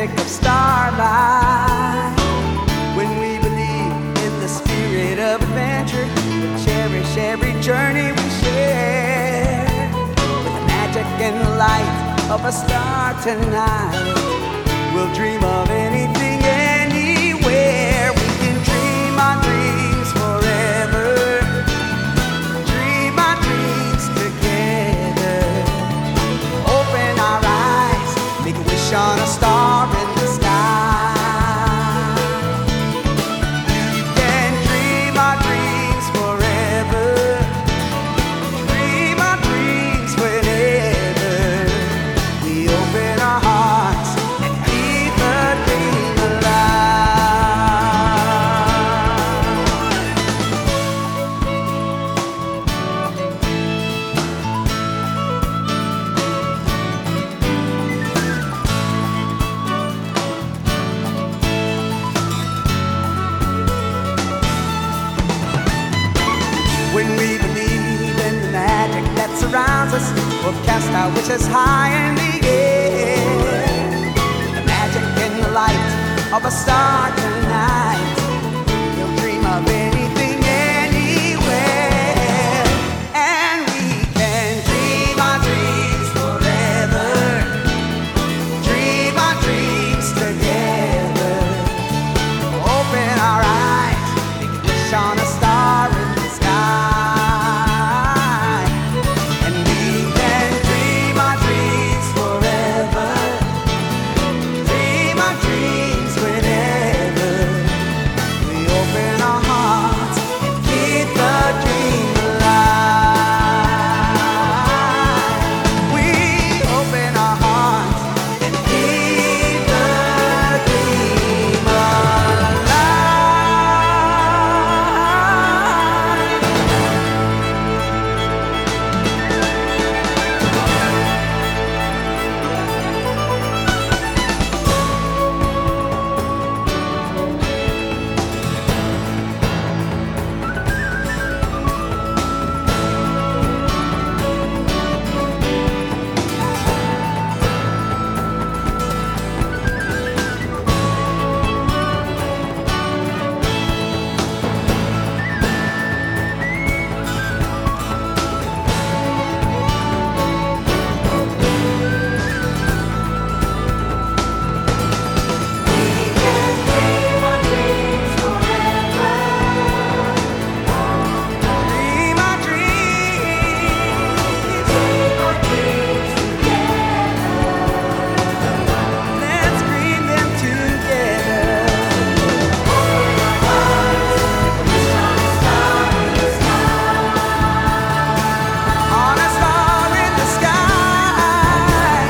magic of starlight. When we believe in the spirit of adventure, we'll cherish every journey we share. With the magic and the light of a star tonight, we'll dream of anything, anywhere. We can dream our dreams forever. Dream our dreams together. Open our eyes, make a wish on a star in the sky. We can dream our dreams forever. Dream our dreams whenever we open our hearts and keep the dream alive. When we believe in the magic that surrounds us, we'll cast our wishes high in the air. The magic and the light of a star tonight, we'll dream of anything, anywhere. And we can dream our dreams forever. Dream our dreams together. Open our eyes, make a wish on a star in the sky. And we can dream our dreams forever. Dream our dreams whenever we open our hearts and keep the dream alive. We open our hearts and keep the dream alive. Dream our dreams. Let's dream them together. On a star in the sky.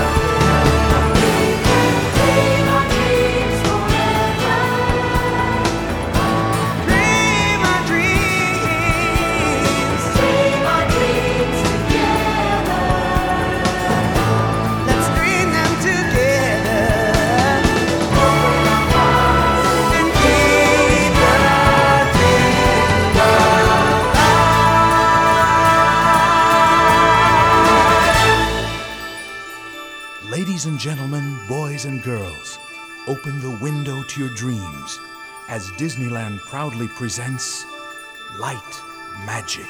Dream our dreams. Let's dream them together. And keep the dream alive. Ladies and gentlemen, boys and girls, open the window to your dreams as Disneyland proudly presents Light Magic.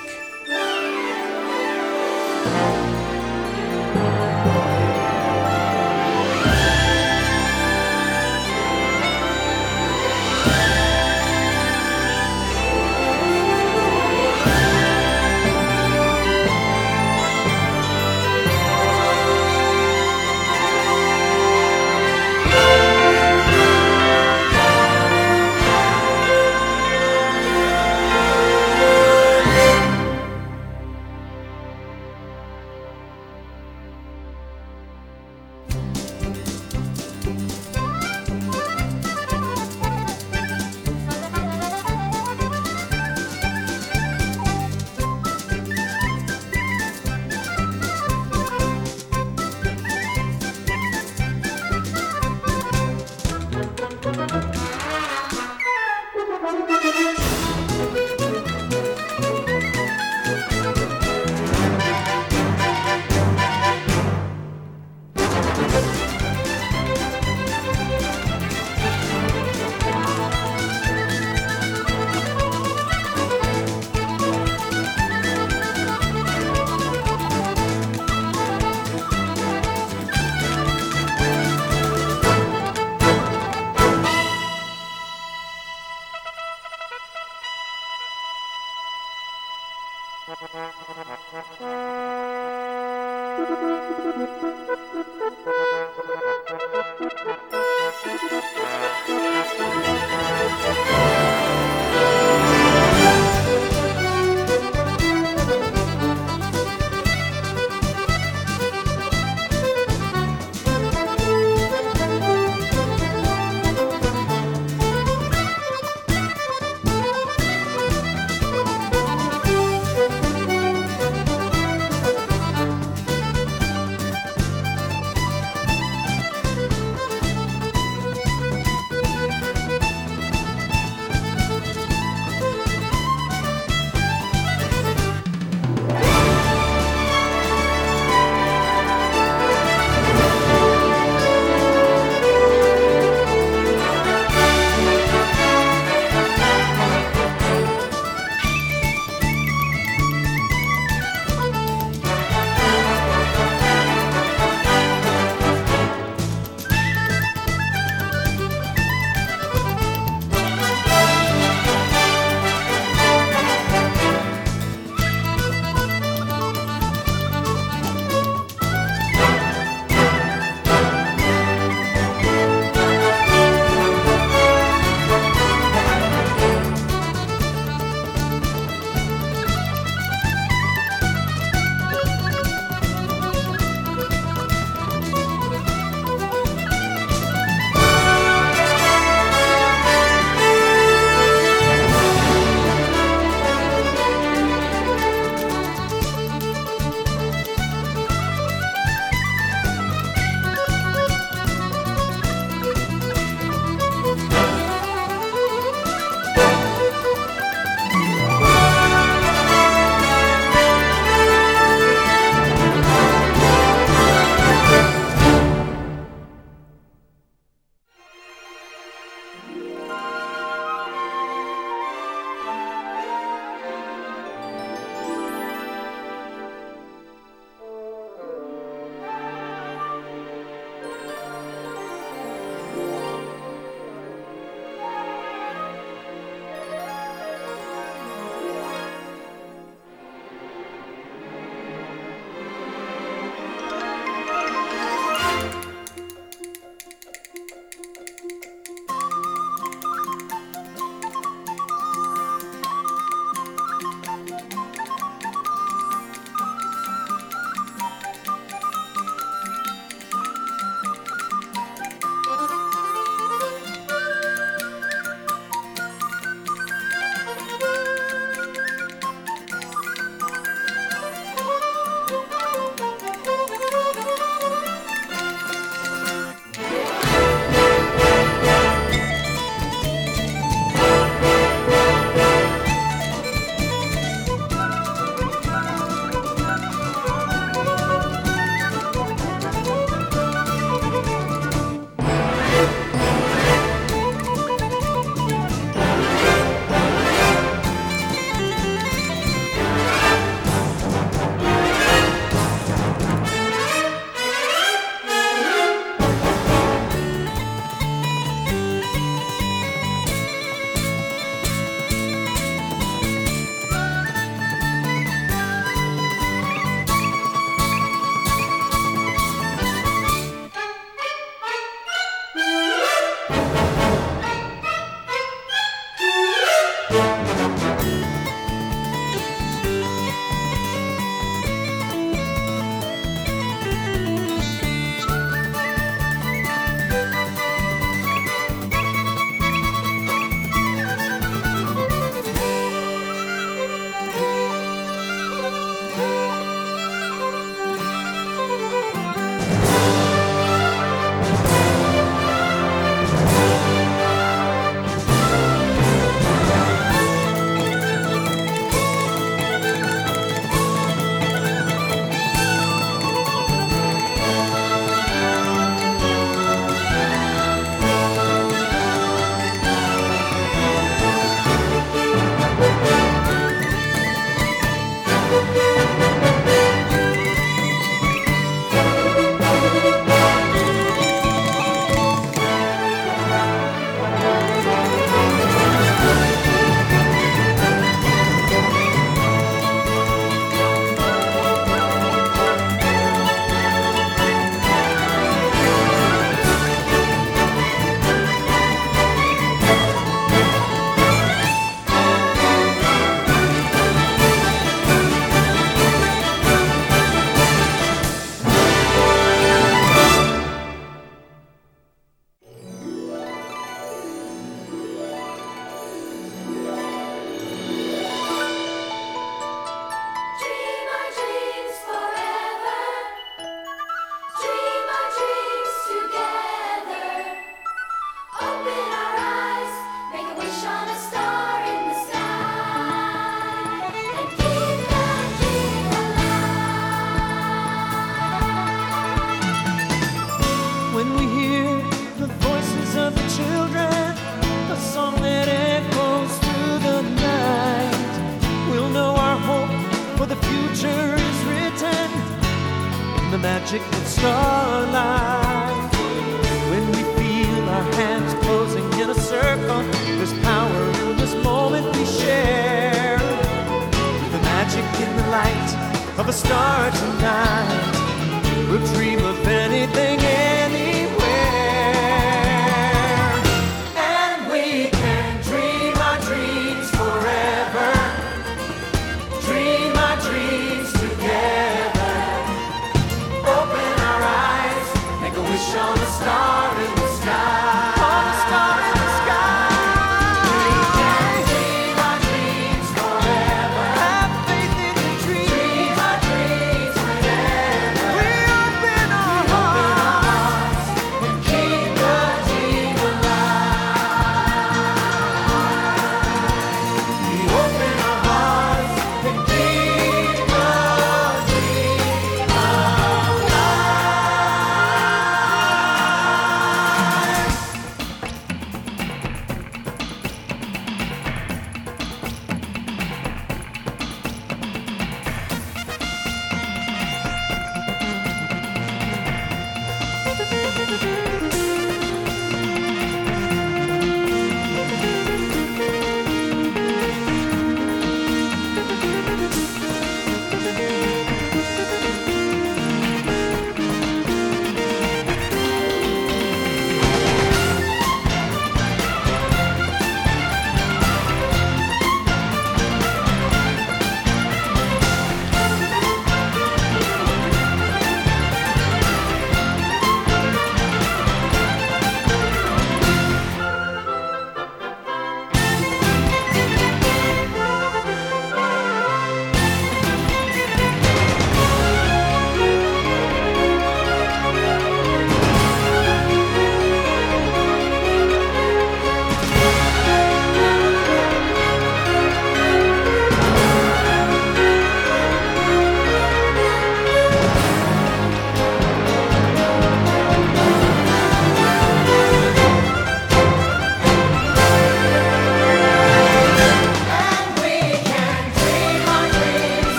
the magic of starlight. When we feel our hands closing in a circle, there's power in this moment we share. The magic in the light of a star tonight, we'll dream